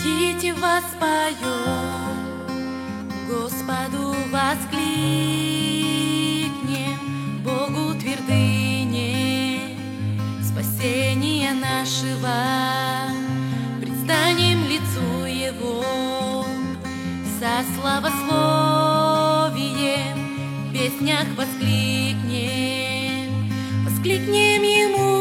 Придите, воспоем, Господу воскликнем, Богу твердыне спасения нашего, предстанем лицу Его со славословием, в песнях воскликнем, воскликнем Ему.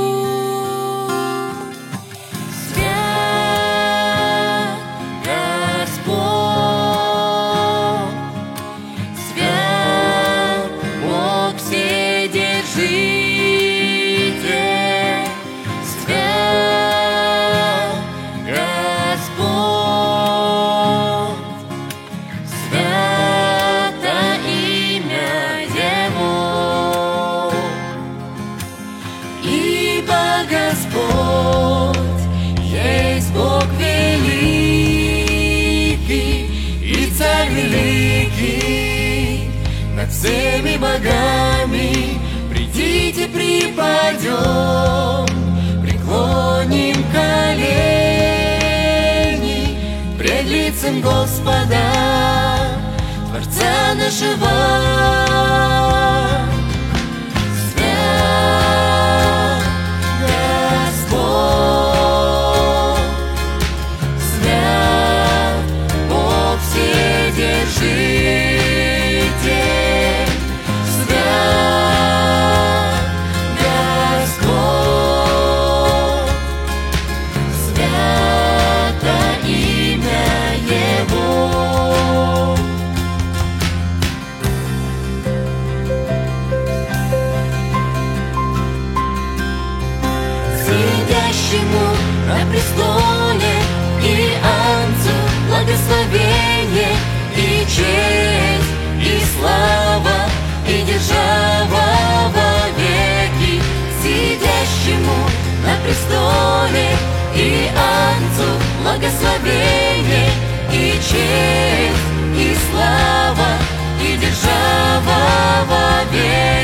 Господь есть Бог великий и Царь великий над всеми богами. Придите, припадем, преклоним колени пред лицем Господа, Творца нашего. Сидящему на престоле и Ангелу благословение и честь, и слава, и держава во веки. Сидящему на престоле и Ангелу благословение и честь, и слава, и держава во веки.